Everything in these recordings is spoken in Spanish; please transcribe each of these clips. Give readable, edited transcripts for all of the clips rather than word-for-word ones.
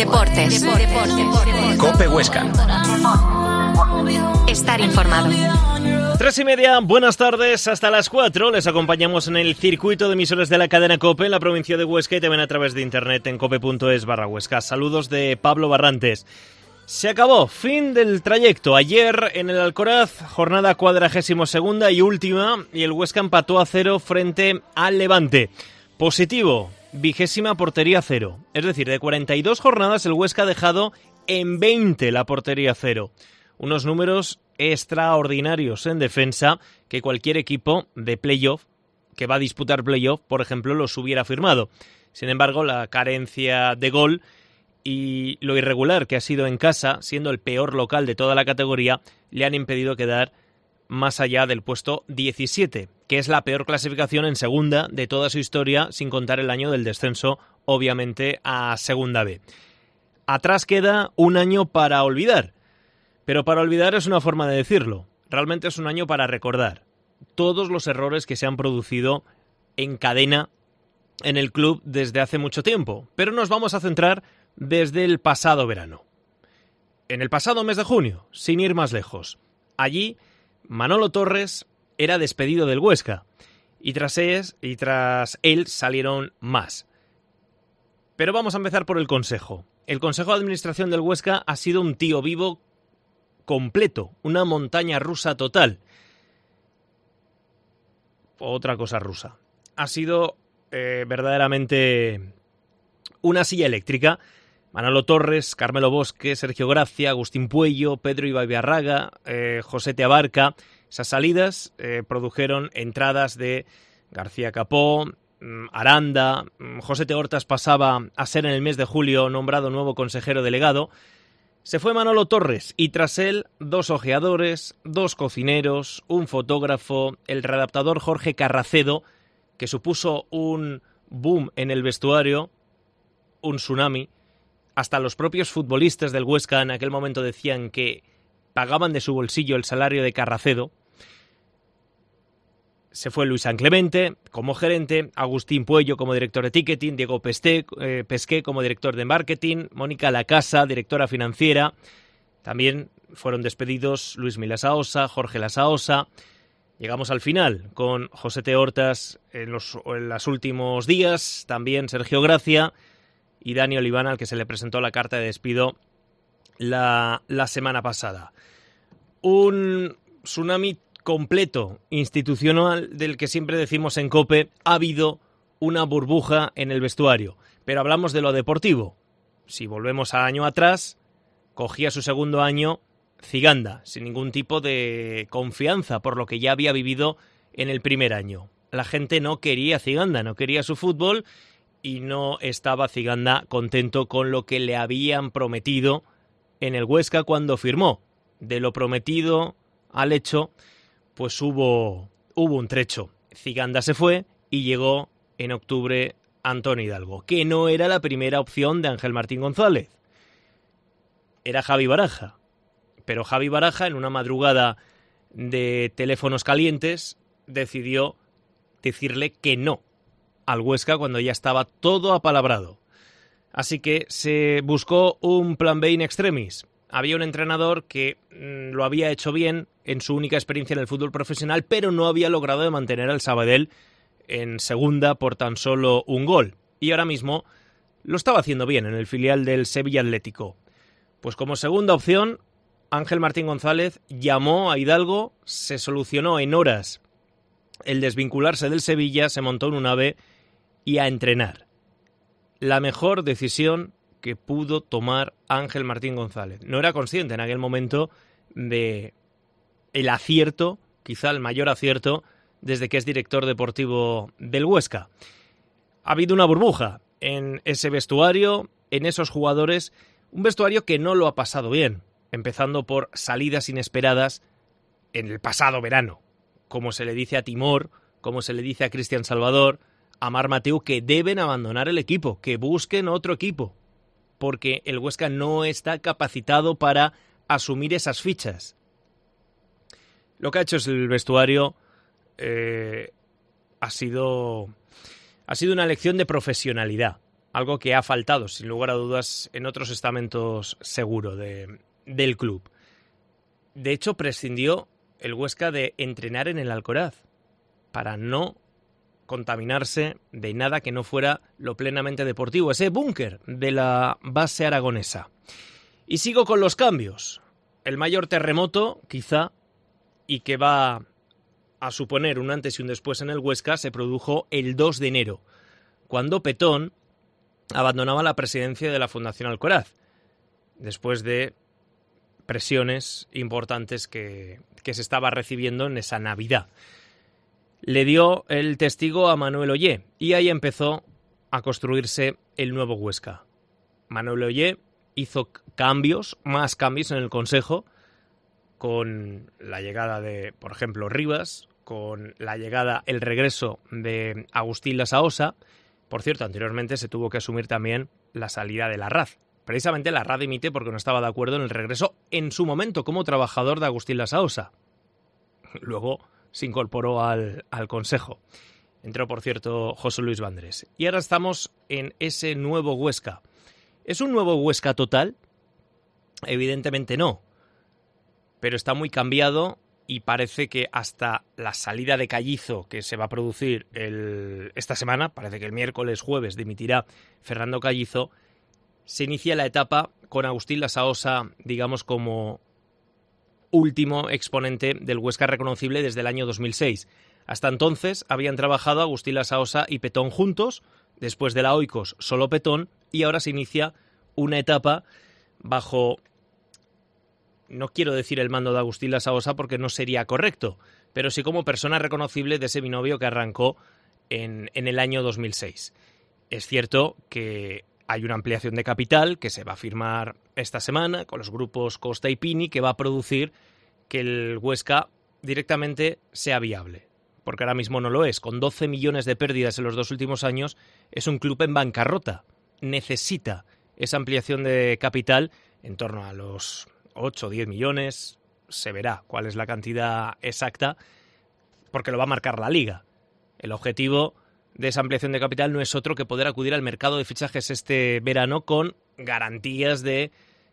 Deportes. COPE Huesca. Estar informado. 3:30, buenas tardes, hasta las 4. Les acompañamos en el circuito de emisoras de la cadena COPE en la provincia de Huesca y también a través de internet en cope.es/Huesca. Saludos de Pablo Barrantes. Se acabó, fin del trayecto. Ayer en el Alcoraz, jornada 42ª y última, y el Huesca empató a 0 frente al Levante. Positivo, 20ª portería 0. Es decir, de 42 jornadas el Huesca ha dejado en 20 la portería 0. Unos números extraordinarios en defensa que cualquier equipo de playoff, que va a disputar playoff, por ejemplo, los hubiera firmado. Sin embargo, la carencia de gol y lo irregular que ha sido en casa, siendo el peor local de toda la categoría, le han impedido quedar más allá del puesto 17, que es la peor clasificación en segunda de toda su historia, sin contar el año del descenso, obviamente, a segunda B. Atrás queda un año para olvidar, pero para olvidar es una forma de decirlo. Realmente es un año para recordar todos los errores que se han producido en cadena en el club desde hace mucho tiempo, pero nos vamos a centrar desde el pasado verano. En el pasado mes de junio, sin ir más lejos, allí Manolo Torres era despedido del Huesca y tras él salieron más. Pero vamos a empezar por el consejo. El consejo de administración del Huesca ha sido un tío vivo completo, una montaña rusa total. Otra cosa rusa. Ha sido verdaderamente una silla eléctrica. Manolo Torres, Carmelo Bosque, Sergio Gracia, Agustín Puello, Pedro Ibarraga, José Te Abarca. Esas salidas produjeron entradas de García Capó, Aranda. José Te Hortas pasaba a ser en el mes de julio nombrado nuevo consejero delegado. Se fue Manolo Torres y tras él 2 ojeadores, 2 cocineros, un fotógrafo, el readaptador Jorge Carracedo, que supuso un boom en el vestuario, un tsunami. Hasta los propios futbolistas del Huesca en aquel momento decían que pagaban de su bolsillo el salario de Carracedo. Se fue Luis San Clemente como gerente, Agustín Puello como director de ticketing, Diego Pesqué como director de marketing, Mónica Lacasa, directora financiera. También fueron despedidos Luis Milasaosa, Jorge Lasaosa. Llegamos al final con José Te Hortas en los últimos días, también Sergio Gracia y Dani Oliván, al que se le presentó la carta de despido la semana pasada. Un tsunami completo, institucional, del que siempre decimos en COPE, ha habido una burbuja en el vestuario. Pero hablamos de lo deportivo. Si volvemos a año atrás, cogía su segundo año Ciganda, sin ningún tipo de confianza por lo que ya había vivido en el primer año. La gente no quería Ciganda, no quería su fútbol y no estaba Ciganda contento con lo que le habían prometido en el Huesca cuando firmó. De lo prometido al hecho, pues hubo un trecho. Ciganda se fue y llegó en octubre Antonio Hidalgo, que no era la primera opción de Ángel Martín González. Era Javi Baraja. Pero Javi Baraja, en una madrugada de teléfonos calientes, decidió decirle que no al Huesca cuando ya estaba todo apalabrado. Así que se buscó un plan B in extremis. Había un entrenador que lo había hecho bien en su única experiencia en el fútbol profesional, pero no había logrado mantener al Sabadell en segunda por tan solo un gol. Y ahora mismo lo estaba haciendo bien en el filial del Sevilla Atlético. Pues como segunda opción, Ángel Martín González llamó a Hidalgo, se solucionó en horas el desvincularse del Sevilla, se montó en un AVE y a entrenar. La mejor decisión que pudo tomar Ángel Martín González. No era consciente en aquel momento de el acierto, quizá el mayor acierto, desde que es director deportivo del Huesca. Ha habido una burbuja en ese vestuario, en esos jugadores, un vestuario que no lo ha pasado bien, empezando por salidas inesperadas en el pasado verano, como se le dice a Timor, como se le dice a Cristian Salvador, a Marc Mateu, que deben abandonar el equipo, que busquen otro equipo, porque el Huesca no está capacitado para asumir esas fichas. Lo que ha hecho es el vestuario ha sido una lección de profesionalidad. algo que ha faltado, sin lugar a dudas, en otros estamentos seguro del club. De hecho, prescindió el Huesca de entrenar en el Alcoraz para no contaminarse de nada que no fuera lo plenamente deportivo, ese búnker de la base aragonesa. Y sigo con los cambios. El mayor terremoto, quizá, y que va a suponer un antes y un después en el Huesca, se produjo el 2 de enero, cuando Petón abandonaba la presidencia de la Fundación Alcoraz, después de presiones importantes que se estaba recibiendo en esa Navidad. Le dio el testigo a Manuel Ollé y ahí empezó a construirse el nuevo Huesca. Manuel Ollé hizo cambios, más cambios en el Consejo, con la llegada de, por ejemplo, Rivas, con la llegada, el regreso de Agustín Lasaosa. Por cierto, anteriormente se tuvo que asumir también la salida de Larraz. Precisamente Larraz dimite porque no estaba de acuerdo en el regreso en su momento como trabajador de Agustín Lasaosa. Luego se incorporó al Consejo. Entró, por cierto, José Luis Vandrés. Y ahora estamos en ese nuevo Huesca. ¿Es un nuevo Huesca total? Evidentemente no. Pero está muy cambiado y parece que hasta la salida de Callizo, que se va a producir esta semana, parece que el miércoles, jueves, dimitirá Fernando Callizo, se inicia la etapa con Agustín Lasaosa, digamos, como último exponente del Huesca reconocible desde el año 2006. Hasta entonces habían trabajado Agustín Lasaosa y Petón juntos, después de la Oikos solo Petón, y ahora se inicia una etapa bajo, no quiero decir el mando de Agustín Lasaosa porque no sería correcto, pero sí como persona reconocible de ese binomio que arrancó en el año 2006. Es cierto que hay una ampliación de capital que se va a firmar esta semana con los grupos Costa y Pini, que va a producir que el Huesca directamente sea viable, porque ahora mismo no lo es. Con 12 millones de pérdidas en los 2 últimos años, es un club en bancarrota. Necesita esa ampliación de capital en torno a los 8 o 10 millones. Se verá cuál es la cantidad exacta, porque lo va a marcar la Liga. El objetivo de esa ampliación de capital no es otro que poder acudir al mercado de fichajes este verano con garantías de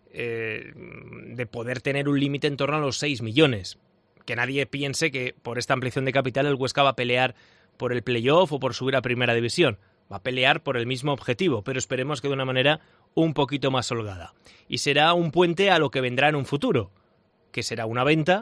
poder tener un límite en torno a los 6 millones. Que nadie piense que por esta ampliación de capital el Huesca va a pelear por el playoff o por subir a Primera División. Va a pelear por el mismo objetivo, pero esperemos que de una manera un poquito más holgada. Y será un puente a lo que vendrá en un futuro, que será una venta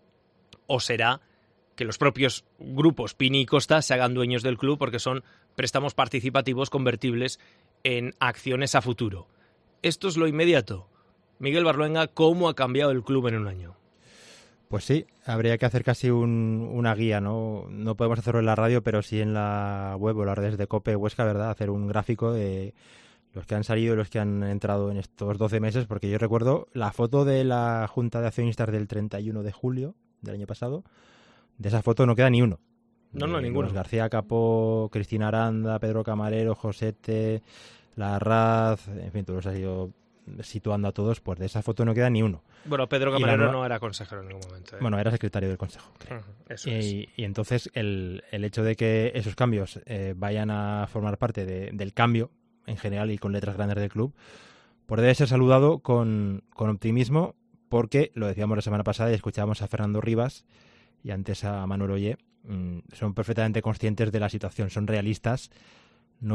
o será que los propios grupos Pini y Costa se hagan dueños del club porque son préstamos participativos convertibles en acciones a futuro. Esto es lo inmediato. Miguel Barluenga, ¿cómo ha cambiado el club en un año? Pues sí, habría que hacer casi una guía, ¿no? No podemos hacerlo en la radio, pero sí en la web o las redes de COPE Huesca, ¿verdad? Hacer un gráfico de los que han salido y los que han entrado en estos 12 meses, porque yo recuerdo la foto de la Junta de Accionistas del 31 de julio del año pasado. De esa foto no queda ni uno. No, ninguno. Los García Capó, Cristina Aranda, Pedro Camarero, Josete, Larraz, en fin, todos los ha ido situando a todos, pues de esa foto no queda ni uno. Bueno, Pedro Camarero no era consejero en ningún momento. Bueno, era secretario del Consejo. Eso es. Y entonces el hecho de que esos cambios vayan a formar parte del cambio en general y con letras grandes del club, pues debe ser saludado con optimismo, porque lo decíamos la semana pasada y escuchábamos a Fernando Rivas y antes a Manuel Ollé, son perfectamente conscientes de la situación, son realistas, no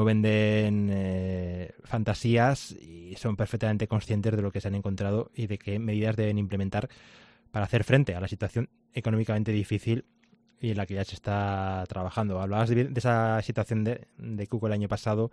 venden fantasías y son perfectamente conscientes de lo que se han encontrado y de qué medidas deben implementar para hacer frente a la situación económicamente difícil y en la que ya se está trabajando. Hablabas de esa situación de Cuco el año pasado,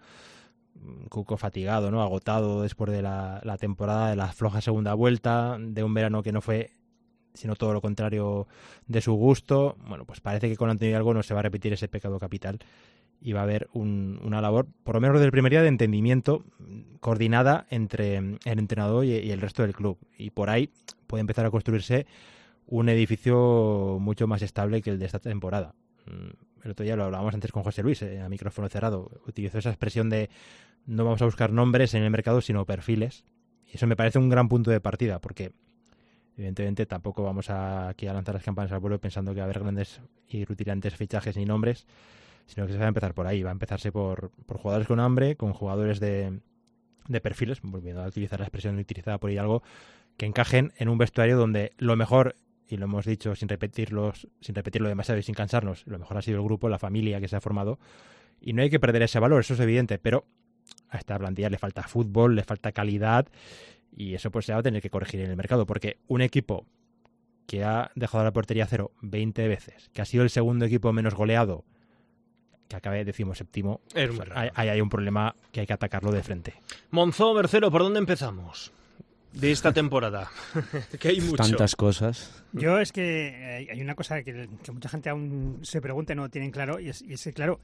Cuco fatigado, ¿no? Agotado después de la temporada, de la floja segunda vuelta, de un verano que no fue sino todo lo contrario de su gusto. Bueno, pues parece que con Antonio Hidalgo no se va a repetir ese pecado capital y va a haber una labor, por lo menos desde el primer día, de entendimiento coordinada entre el entrenador y el resto del club. Y por ahí puede empezar a construirse un edificio mucho más estable que el de esta temporada. El otro día lo hablábamos antes con José Luis, a micrófono cerrado. Utilizó esa expresión de no vamos a buscar nombres en el mercado, sino perfiles. Y eso me parece un gran punto de partida, porque evidentemente tampoco vamos aquí a lanzar las campanas al vuelo pensando que va a haber grandes y rutilantes fichajes ni nombres, sino que se va a empezar por ahí. Va a empezarse por jugadores con hambre, con jugadores de perfiles, volviendo a utilizar la expresión utilizada por Hidalgo, que encajen en un vestuario donde lo mejor, y lo hemos dicho sin repetirlo demasiado y sin cansarnos, lo mejor ha sido el grupo, la familia que se ha formado, y no hay que perder ese valor, eso es evidente, pero a esta plantilla le falta fútbol, le falta calidad, y eso pues se va a tener que corregir en el mercado, porque un equipo que ha dejado la portería a cero 20 veces, que ha sido el segundo equipo menos goleado, que acabe 17º, pues hay un problema que hay que atacarlo de frente. Monzó, Bercero, ¿por dónde empezamos de esta temporada? Que hay mucho. Tantas cosas. Yo es que hay una cosa que mucha gente aún se pregunta y no tienen claro, y es claro,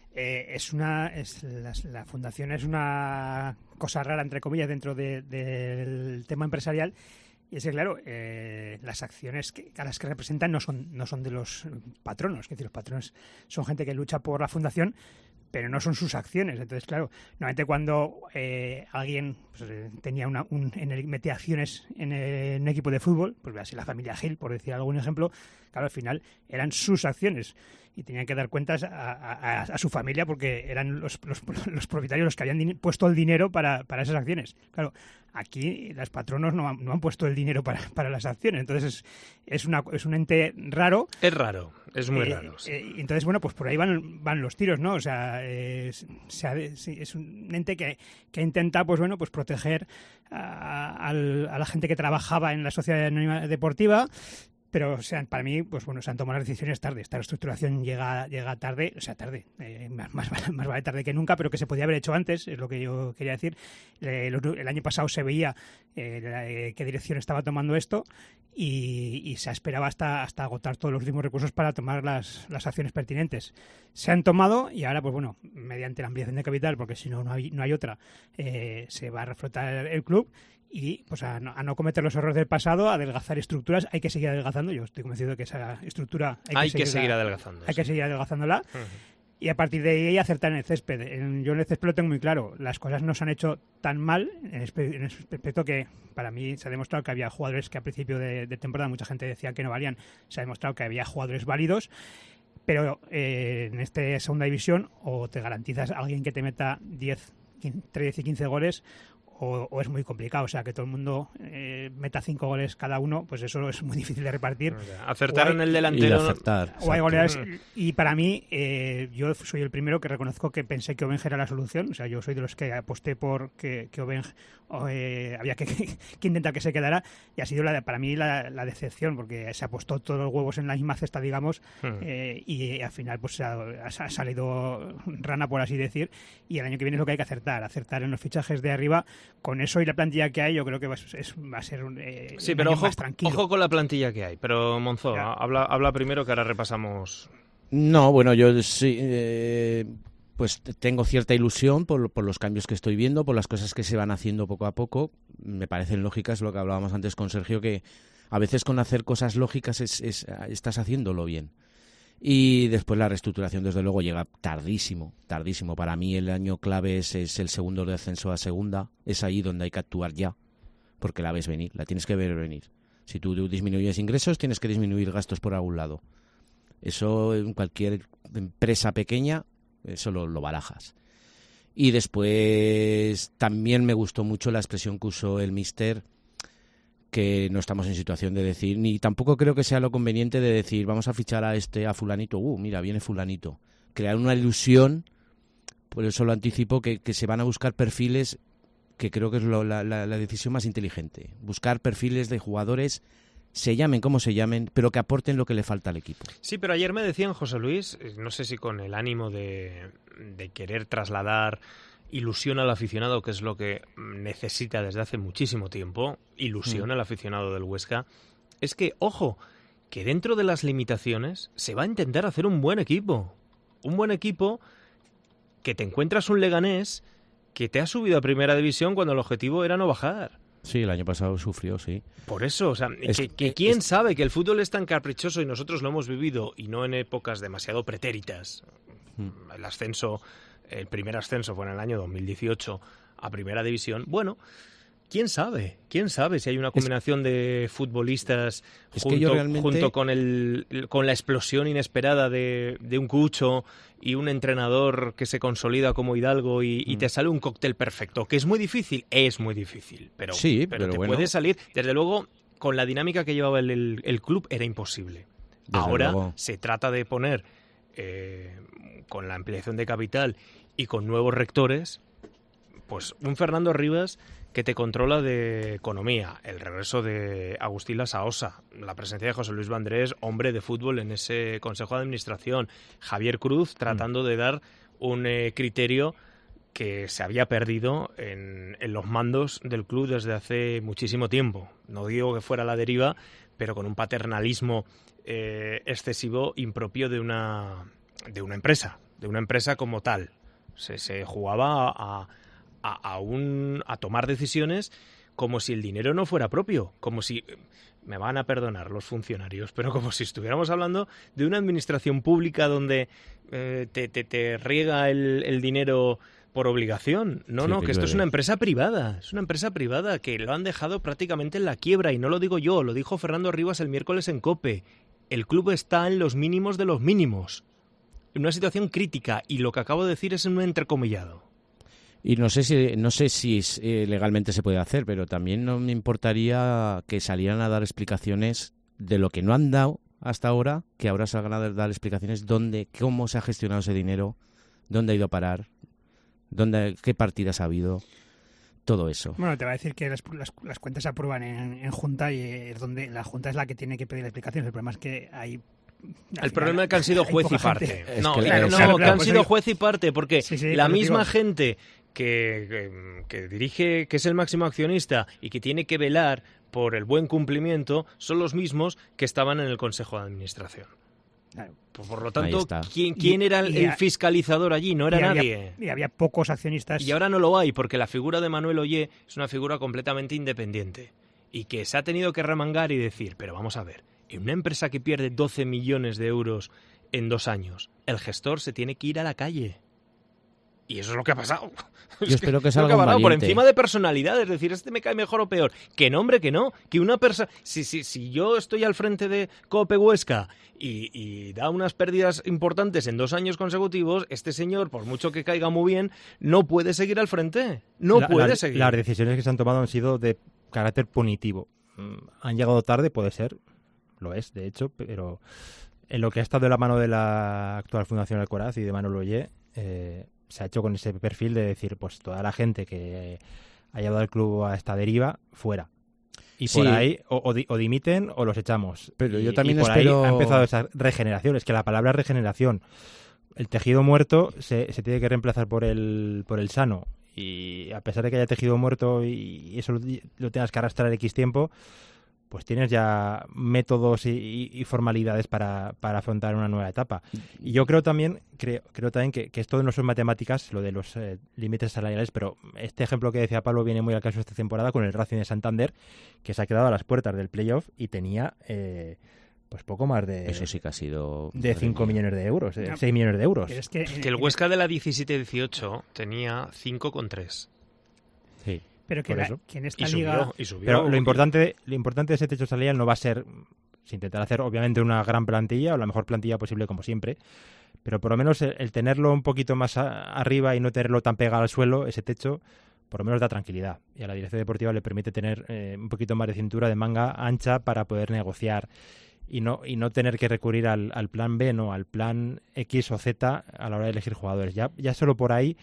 la fundación es una cosa rara, entre comillas, dentro del tema empresarial. Y es que, claro, las acciones a las que representan no son de los patronos. Es decir, los patronos son gente que lucha por la fundación, pero no son sus acciones. Entonces, claro, normalmente cuando alguien tenía metía acciones en un equipo de fútbol, pues así la familia Gil, por decir algún ejemplo, claro, al final eran sus acciones y tenían que dar cuentas a su familia porque eran los propietarios los que habían puesto el dinero para esas acciones. Claro, aquí los patronos no han puesto el dinero para las acciones, entonces es un ente raro. Es raro, es muy raro. Sí. Entonces, bueno, pues por ahí van los tiros, ¿no? O sea, es un ente que intenta, pues bueno, pues proteger a la gente que trabajaba en la sociedad anónima deportiva. Pero para mí, pues bueno, se han tomado las decisiones tarde. Esta reestructuración llega tarde, o sea, tarde, más vale tarde que nunca, pero que se podía haber hecho antes, es lo que yo quería decir. El año pasado se veía qué dirección estaba tomando esto y se esperaba hasta agotar todos los últimos recursos para tomar las acciones pertinentes. Se han tomado y ahora, pues bueno, mediante la ampliación de capital, porque si no hay otra, se va a reflotar el club. Y pues a no cometer los errores del pasado, adelgazar estructuras, hay que seguir adelgazando. Yo estoy convencido de que esa estructura hay que seguir adelgazando. Hay que seguir adelgazándola. Y a partir de ahí acertar en el césped. Yo en el césped lo tengo muy claro. Las cosas no se han hecho tan mal en ese aspecto que para mí se ha demostrado que había jugadores que a principio de temporada mucha gente decía que no valían. Se ha demostrado que había jugadores válidos. Pero en esta segunda división o te garantizas a alguien que te meta 10 y 15 goles o es muy complicado, o sea, que todo el mundo meta 5 goles cada uno, pues eso es muy difícil de repartir. Acertar en el delantero. O hay goleadas, y para mí, yo soy el primero que reconozco que pensé que Obenj era la solución, o sea, yo soy de los que aposté por que Obenj había que intentar que se quedara, y ha sido para mí la decepción, porque se apostó todos los huevos en la misma cesta, digamos, y al final pues ha salido rana, por así decir, y el año que viene es lo que hay que acertar en los fichajes de arriba. Con eso y la plantilla que hay, yo creo que va a ser un pero año más tranquilo. Ojo con la plantilla que hay. Pero Monzó, habla primero, que ahora repasamos. No, bueno, yo sí, pues tengo cierta ilusión por los cambios que estoy viendo, por las cosas que se van haciendo poco a poco. Me parecen lógicas, lo que hablábamos antes con Sergio, que a veces con hacer cosas lógicas estás haciéndolo bien. Y después la reestructuración, desde luego, llega tardísimo. Para mí el año clave es el segundo de ascenso a segunda. Es ahí donde hay que actuar ya, porque la ves venir, la tienes que ver venir. Si tú disminuyes ingresos, tienes que disminuir gastos por algún lado. Eso en cualquier empresa pequeña, eso lo barajas. Y después también me gustó mucho la expresión que usó el míster, que no estamos en situación de decir, ni tampoco creo que sea lo conveniente de decir vamos a fichar a fulanito, mira, viene fulanito. Crear una ilusión, por eso lo anticipo, que se van a buscar perfiles, que creo que es la decisión más inteligente. Buscar perfiles de jugadores, se llamen como se llamen, pero que aporten lo que le falta al equipo. Sí, pero ayer me decían, José Luis, no sé si con el ánimo de querer trasladar ilusión al aficionado, que es lo que necesita desde hace muchísimo tiempo, ilusión al aficionado del Huesca, es que, ojo, que dentro de las limitaciones se va a intentar hacer un buen equipo que te encuentras un Leganés que te ha subido a primera división cuando el objetivo era no bajar. Sí, el año pasado sufrió, sí. Por eso, o sea, quién sabe que el fútbol es tan caprichoso y nosotros lo hemos vivido y no en épocas demasiado pretéritas. El primer ascenso fue en el año 2018 a primera división. Bueno, ¿Quién sabe? ¿Quién sabe si hay una combinación de futbolistas realmente... junto con la explosión inesperada de un Cucho y un entrenador que se consolida como Hidalgo y te sale un cóctel perfecto? ¿Que es muy difícil? Es muy difícil, pero te bueno, puede salir. Desde luego, con la dinámica que llevaba el club era imposible. Ahora luego. se trata de poner, con la ampliación de capital y con nuevos rectores, pues un Fernando Rivas que te controla de economía, el regreso de Agustín Lasaosa, la presencia de José Luis Vandrés, hombre de fútbol en ese consejo de administración, Javier Cruz tratando de dar un criterio que se había perdido en los mandos del club desde hace muchísimo tiempo. No digo que fuera a la deriva, pero con un paternalismo excesivo impropio de una empresa como tal. Se jugaba a tomar decisiones como si el dinero no fuera propio, como si, me van a perdonar los funcionarios, pero como si estuviéramos hablando de una administración pública donde te riega el dinero por obligación. No, que esto es una empresa privada, que lo han dejado prácticamente en la quiebra, y no lo digo yo, lo dijo Fernando Rivas el miércoles en COPE. El club está en los mínimos de los mínimos, en una situación crítica, y lo que acabo de decir es un entrecomillado. Y no sé si legalmente se puede hacer, pero también no me importaría que salieran a dar explicaciones de lo que no han dado hasta ahora, que ahora salgan a dar explicaciones cómo se ha gestionado ese dinero, dónde ha ido a parar, qué partidas ha habido, todo eso. Bueno, te va a decir que las cuentas se aprueban en Junta, y es donde la Junta es la que tiene que pedir explicaciones. El problema es que hay... El problema es que han sido juez y parte. Que han sido juez y parte, porque la misma digo... gente que dirige, que es el máximo accionista y que tiene que velar por el buen cumplimiento, son los mismos que estaban en el Consejo de Administración. Claro. Por lo tanto, ¿quién era el fiscalizador allí? No era nadie. Y había pocos accionistas. Y ahora no lo hay, porque la figura de Manuel Ollé es una figura completamente independiente y que se ha tenido que remangar y decir, pero vamos a ver, en una empresa que pierde 12 millones de euros en 2 años, el gestor se tiene que ir a la calle. Y eso es lo que ha pasado. Yo espero que salga un valiente. Por encima de personalidad, es decir, me cae mejor o peor. Que no, hombre, que no. Que una persona... Si yo estoy al frente de COPE Huesca y da unas pérdidas importantes en 2 años consecutivos, este señor, por mucho que caiga muy bien, no puede seguir al frente. No puede seguir. Las decisiones que se han tomado han sido de carácter punitivo. Han llegado tarde, puede ser. Lo es, de hecho, pero en lo que ha estado de la mano de la actual Fundación Alcoraz y de Manuel Ollé, se ha hecho con ese perfil de decir, pues toda la gente que ha llevado al club a esta deriva, fuera. Y por ahí o dimiten o los echamos. Pero yo también por espero... ahí ha empezado esa regeneración. Es que la palabra regeneración, el tejido muerto se tiene que reemplazar por el sano. Y a pesar de que haya tejido muerto y eso lo tengas que arrastrar X tiempo, pues tienes ya métodos y formalidades para afrontar una nueva etapa. Y yo creo también que esto no son matemáticas, lo de los límites salariales, pero este ejemplo que decía Pablo viene muy al caso esta temporada con el Racing de Santander, que se ha quedado a las puertas del playoff y tenía pues poco más de... Eso sí que ha sido... De 5 millones de euros, 6 millones de euros. Es que el Huesca de la 17-18 tenía 5,3. Sí. Pero que en esta liga... Subió. Pero lo importante de ese techo salarial no va a ser intentar hacer obviamente una gran plantilla o la mejor plantilla posible como siempre, pero por lo menos el tenerlo un poquito más arriba y no tenerlo tan pegado al suelo, ese techo, por lo menos da tranquilidad. Y a la dirección deportiva le permite tener un poquito más de cintura, de manga ancha para poder negociar y no tener que recurrir al plan B, no, al plan X o Z a la hora de elegir jugadores. Ya solo por ahí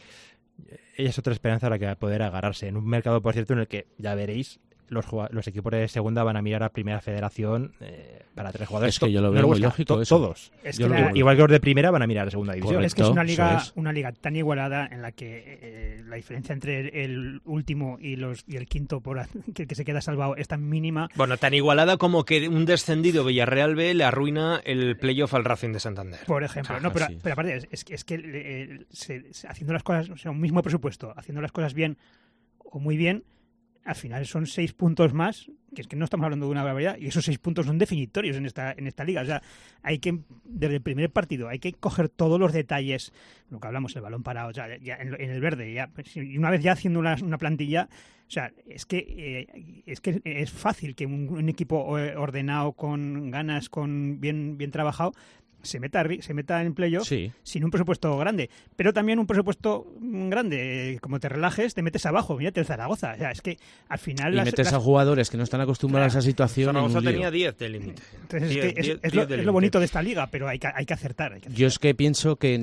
es otra esperanza a la que va a poder agarrarse. En un mercado, por cierto, en el que, ya veréis, los equipos de segunda van a mirar a Primera Federación para 3 jugadores. Es que yo lo veo muy lógico eso. Todos. Igual que los de Primera van a mirar a Segunda División. Correcto, es que es una liga tan igualada en la que la diferencia entre el último y el quinto que se queda salvado es tan mínima. Bueno, tan igualada como que un descendido Villarreal B le arruina el playoff al Racing de Santander. Por ejemplo. Pero aparte, es que haciendo las cosas, o sea, un mismo presupuesto, haciendo las cosas bien o muy bien, al final son 6 puntos más, que es que no estamos hablando de una barbaridad, y esos 6 puntos son definitorios en esta liga. O sea, hay que, desde el primer partido, hay que coger todos los detalles, lo que hablamos, el balón parado, o sea, ya en el verde, ya, y una vez ya haciendo una plantilla, o sea, es que es fácil que un equipo ordenado, con ganas, con bien trabajado, se meta en playoff sin un presupuesto grande, pero también un presupuesto grande, como te relajes, te metes abajo, mírate el Zaragoza, o sea, es que al final... Y metes a jugadores que no están acostumbrados a esa situación. Zaragoza tenía 10 de límite. Entonces es lo bonito de esta liga, pero hay que acertar. Yo es que pienso que,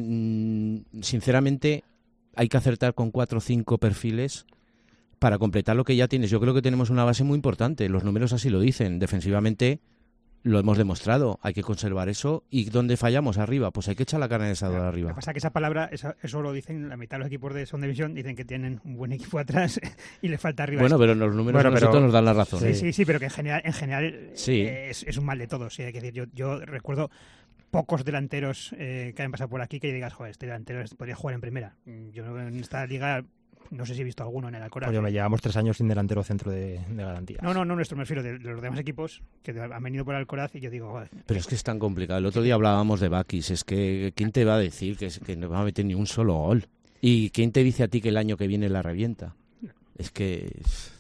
sinceramente, hay que acertar con 4 o 5 perfiles para completar lo que ya tienes. Yo creo que tenemos una base muy importante, los números así lo dicen, defensivamente... Lo hemos demostrado, hay que conservar eso. ¿Y dónde fallamos? Arriba, pues hay que echar la carne en el asador arriba. Lo que pasa es que esa palabra, eso lo dicen la mitad de los equipos de Segunda División, dicen que tienen un buen equipo atrás y le falta arriba. Bueno, pero los números nosotros nos dan la razón. Sí, pero que en general es un mal de todos. Sí, hay que decir, yo recuerdo pocos delanteros que han pasado por aquí que digas, joder, este delantero podría jugar en primera. Yo en esta liga... No sé si he visto alguno en el Alcoraz. Pues me llevamos 3 años sin delantero centro de garantías. No, nuestro, me refiero de los demás equipos que han venido por el Alcoraz y yo digo... Joder. Pero es que es tan complicado. El otro día hablábamos de Bakis. Es que ¿quién te va a decir que no va a meter ni un solo gol? ¿Y quién te dice a ti que el año que viene la revienta? Es que...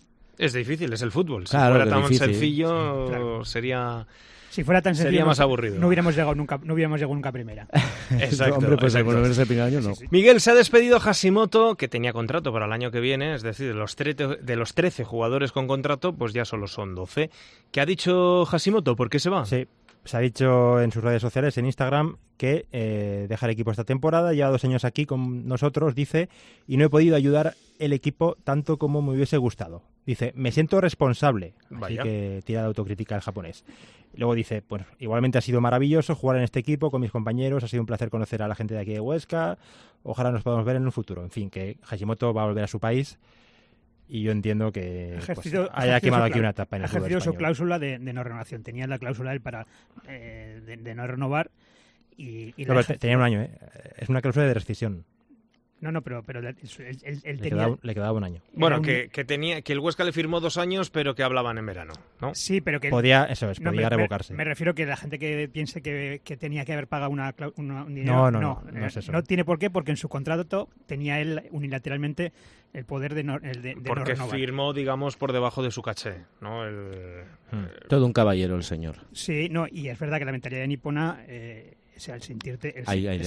Es difícil, es el fútbol. Si claro, fuera tan difícil. Sencillo, claro. sería... Si fuera tan sencillo, sería más aburrido. No hubiéramos llegado nunca a primera. Exacto. Hombre, pues exacto. por lo menos el primer año no. Sí. Miguel, se ha despedido Hashimoto, que tenía contrato para el año que viene, es decir, de los 13 jugadores con contrato, pues ya solo son 12. ¿Qué ha dicho Hashimoto? ¿Por qué se va? Sí, se ha dicho en sus redes sociales, en Instagram, que deja el equipo esta temporada. Lleva 2 años aquí con nosotros, dice, y no he podido ayudar el equipo tanto como me hubiese gustado. Dice, me siento responsable. Vaya. Así que tira de autocrítica el japonés. Luego dice, pues igualmente ha sido maravilloso jugar en este equipo con mis compañeros, ha sido un placer conocer a la gente de aquí de Huesca, ojalá nos podamos ver en un futuro. En fin, que Hashimoto va a volver a su país y yo entiendo que haya quemado aquí una etapa en el fútbol ejercido su español. cláusula de no renovación. Tenía la cláusula él para de no renovar y No, pero tenía un año, es una cláusula de rescisión. No, pero él Le quedaba un año. Bueno, que el Huesca le firmó 2 años, pero que hablaban en verano, ¿no? Sí, pero que... Podía revocarse. Me refiero que la gente que piense que tenía que haber pagado un dinero... No es eso. No tiene por qué, porque en su contrato tenía él unilateralmente el poder de no Porque renovar. firmó, digamos, por debajo de su caché, ¿no? Todo un caballero el señor. Sí, y es verdad que la mentalidad nipona... O sea, el sentirte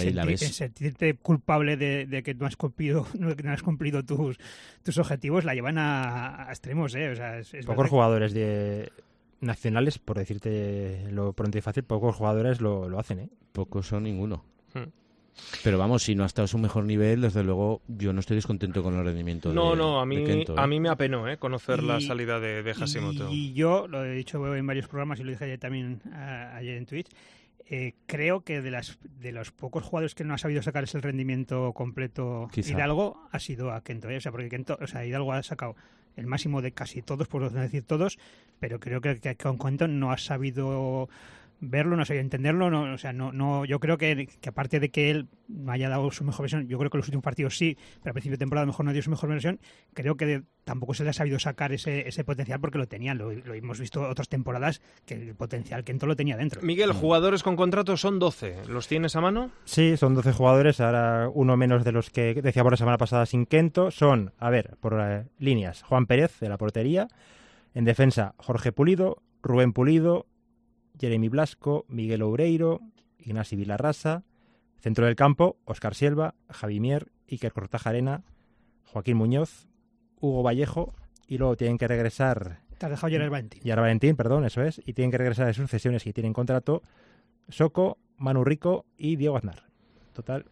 culpable de que no has cumplido tus objetivos la llevan a extremos, ¿eh? O sea, es pocos jugadores nacionales, por decirte lo pronto y fácil, pocos jugadores lo hacen, ¿eh? Pocos son ninguno. Pero vamos, si no ha estado a su mejor nivel, desde luego yo no estoy descontento con el rendimiento a mí, de Kento, a mí me apenó conocer la salida de Hashimoto. Y yo, lo he dicho en varios programas y lo dije también ayer en Twitch, creo que de los pocos jugadores que no ha sabido sacar ese rendimiento completo Quizá. Hidalgo ha sido a Kento, ¿eh? O sea, porque Hidalgo ha sacado el máximo de casi todos, por no decir todos, pero creo que con Kento no ha sabido verlo, no ha sabido entenderlo, yo creo que aparte de que él no haya dado su mejor versión, yo creo que en los últimos partidos sí, pero a principio de temporada a lo mejor no dio su mejor versión, creo que tampoco se le ha sabido sacar ese potencial porque lo tenían, lo hemos visto otras temporadas que el potencial Kento lo tenía dentro. Miguel, jugadores con contrato son 12, ¿los tienes a mano? Sí, son 12 jugadores, ahora uno menos de los que decíamos la semana pasada sin Kento, son, por líneas, Juan Pérez de la portería, en defensa Jorge Pulido, Rubén Pulido, Jeremy Blasco, Miguel Oureiro, Ignasi Vilarrasa, centro del campo, Óscar Silva, Javi Mier, Iker Cortajarena, Joaquín Muñoz, Hugo Vallejo, y luego tienen que regresar... Te has dejado Gerard Valentín. Gerard Valentín, perdón, eso es, y tienen que regresar de sus cesiones que tienen contrato Soco, Manu Rico y Diego Aznar. Total,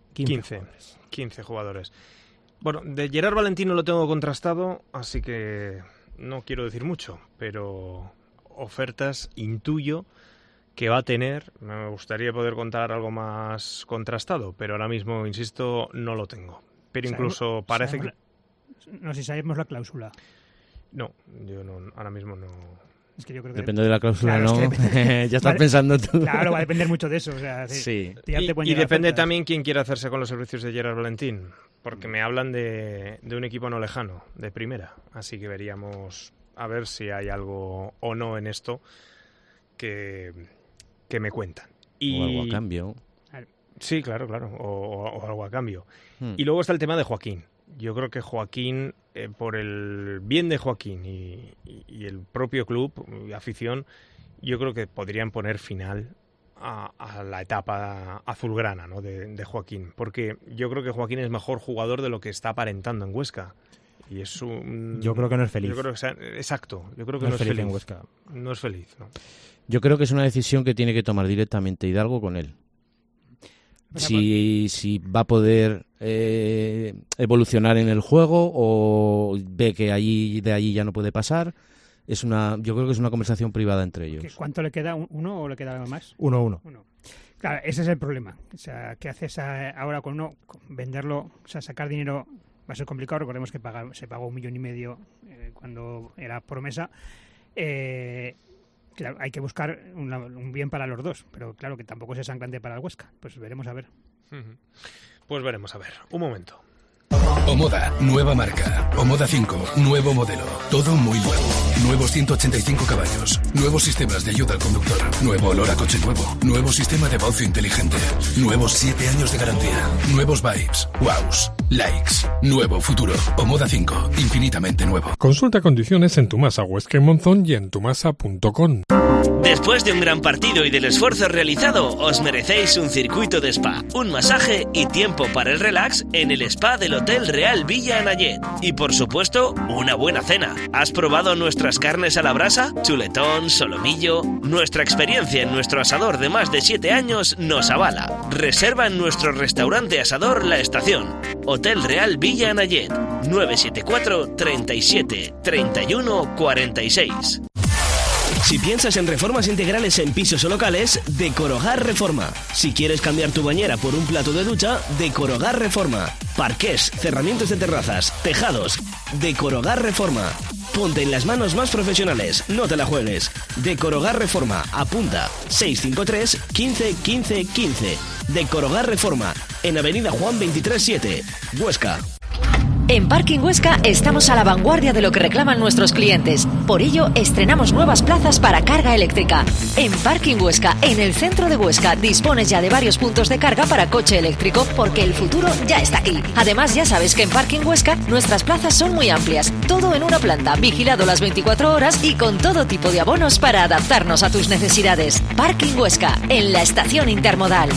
15 jugadores. Bueno, de Gerard Valentín no lo tengo contrastado, así que no quiero decir mucho, pero... ofertas intuyo que va a tener. Me gustaría poder contar algo más contrastado, pero ahora mismo, insisto, no lo tengo. Pero incluso parece que... No sé si sabemos la cláusula. No, yo no, ahora mismo no... Es que yo creo que... Depende de la cláusula, claro, ¿no? Ya estás pensando tú. Claro, va a depender mucho de eso. O sea, sí. Y depende también quién quiere hacerse con los servicios de Gerard Valentín. porque me hablan de un equipo no lejano, de primera. Así que veríamos a ver si hay algo o no en esto que me cuentan. O algo a cambio. Sí, claro, o algo a cambio. Y luego está el tema de Joaquín. Yo creo que Joaquín, por el bien de Joaquín y el propio club y afición, yo creo que podrían poner final a la etapa azulgrana, ¿no? de Joaquín, porque yo creo que Joaquín es mejor jugador de lo que está aparentando en Huesca. Y es yo creo que no es feliz. Yo creo que exacto. Yo creo que no es feliz en Huesca. No es feliz, ¿no? Yo creo que es una decisión que tiene que tomar directamente Hidalgo con él. Si va a poder evolucionar en el juego o ve que de allí ya no puede pasar. Yo creo que es una conversación privada entre ellos. ¿Cuánto le queda? ¿1 o le queda algo más? 1. Claro, ese es el problema. O sea, ¿qué haces ahora con uno? Venderlo, o sea, sacar dinero va a ser complicado. Recordemos que se pagó 1,5 millones cuando era promesa. Claro, hay que buscar un bien para los dos, pero claro que tampoco es sangrante para el Huesca. Pues veremos a ver. Pues veremos a ver. Un momento. Omoda, nueva marca. Omoda 5, nuevo modelo. Todo muy nuevo. Nuevos 185 caballos. Nuevos sistemas de ayuda al conductor. Nuevo olor a coche nuevo. Nuevo sistema de baucio inteligente. Nuevos 7 años de garantía. Nuevos vibes. Wows. Likes. Nuevo futuro. Omoda 5, infinitamente nuevo. Consulta condiciones en Tumasa Huesca y Monzón y en tumasa.com. Después de un gran partido y del esfuerzo realizado, os merecéis un circuito de spa, un masaje y tiempo para el relax en el spa del Hotel Real Villa Anayet. Y por supuesto, una buena cena. ¿Has probado nuestras carnes a la brasa? Chuletón, solomillo. Nuestra experiencia en nuestro asador de más de 7 años nos avala. Reserva en nuestro restaurante asador La Estación. Hotel Real Villa Anayet. 974 37 31 46. Si piensas en reformas integrales en pisos o locales, Decorogar Reforma. Si quieres cambiar tu bañera por un plato de ducha, Decorogar Reforma. Parqués, cerramientos de terrazas, tejados. Decorogar Reforma. Ponte en las manos más profesionales, no te la juegues. Decorogar Reforma. Apunta 653 15 15 15. Decorogar Reforma. En Avenida Juan 23-7, Huesca. En Parking Huesca estamos a la vanguardia de lo que reclaman nuestros clientes. Por ello, estrenamos nuevas plazas para carga eléctrica. En Parking Huesca, en el centro de Huesca, dispones ya de varios puntos de carga para coche eléctrico, porque el futuro ya está aquí. Además, ya sabes que en Parking Huesca nuestras plazas son muy amplias. Todo en una planta, vigilado las 24 horas y con todo tipo de abonos para adaptarnos a tus necesidades. Parking Huesca, en la estación intermodal.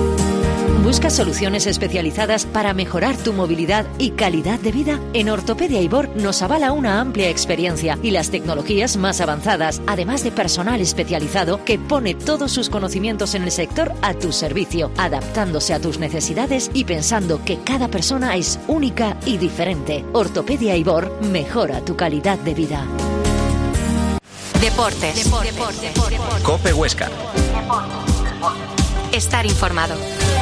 ¿Buscas soluciones especializadas para mejorar tu movilidad y calidad de vida? En Ortopedia Ibor nos avala una amplia experiencia y las tecnologías más avanzadas, además de personal especializado que pone todos sus conocimientos en el sector a tu servicio, adaptándose a tus necesidades y pensando que cada persona es única y diferente. Ortopedia Ibor mejora tu calidad de vida. Deportes. COPE Huesca. Estar informado.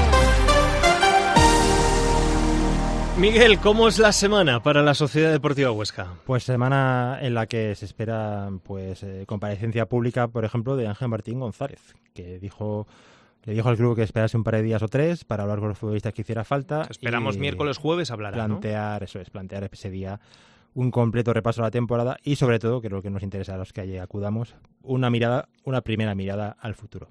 Miguel, ¿cómo es la semana para la Sociedad Deportiva Huesca? Pues semana en la que se espera comparecencia pública, por ejemplo, de Ángel Martín González, que le dijo al club que esperase un par de días o 3 para hablar con los futbolistas que hiciera falta. Esperamos miércoles, jueves hablará, plantear ese día un completo repaso de la temporada y, sobre todo, que es lo que nos interesa a los que allí acudamos, una primera mirada al futuro.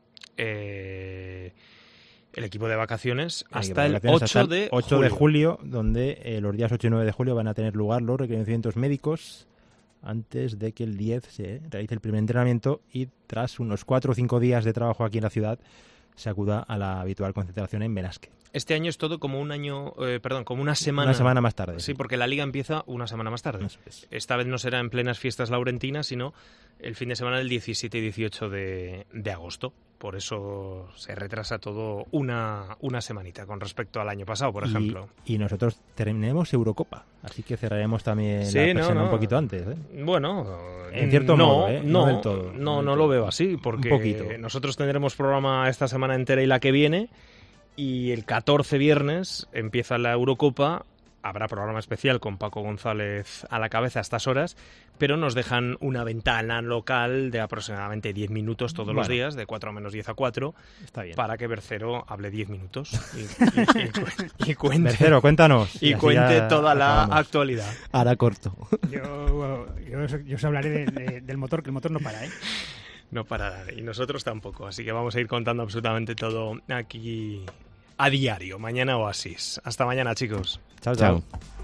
El equipo de vacaciones hasta el 8 de julio, donde los días 8 y 9 de julio van a tener lugar los reconocimientos médicos antes de que el 10 se realice el primer entrenamiento y tras unos 4 o 5 días de trabajo aquí en la ciudad se acuda a la habitual concentración en Benasque. Este año es todo como como una semana. Una semana más tarde. Sí, porque la liga empieza una semana más tarde. Esta vez no será en plenas fiestas laurentinas, sino el fin de semana del 17 y 18 de agosto. Por eso se retrasa todo una semanita con respecto al año pasado, por ejemplo. Y nosotros tenemos Eurocopa, así que cerraremos también la persiana un poquito antes. Bueno, en cierto modo, no del todo. No lo veo así, porque nosotros tendremos programa esta semana entera y la que viene, y el 14 viernes empieza la Eurocopa habrá programa especial con Paco González a la cabeza a estas horas, pero nos dejan una ventana local de aproximadamente 10 minutos todos los días, de 4 menos 10 a 4, está bien, para que Bercero hable 10 minutos y cuente, Bercero, cuéntanos. Y cuente toda la actualidad. Ahora corto. Yo os hablaré del motor, que el motor no para, ¿eh? No parará, y nosotros tampoco, así que vamos a ir contando absolutamente todo aquí a diario. Mañana Oasis. Hasta mañana, chicos. Chao.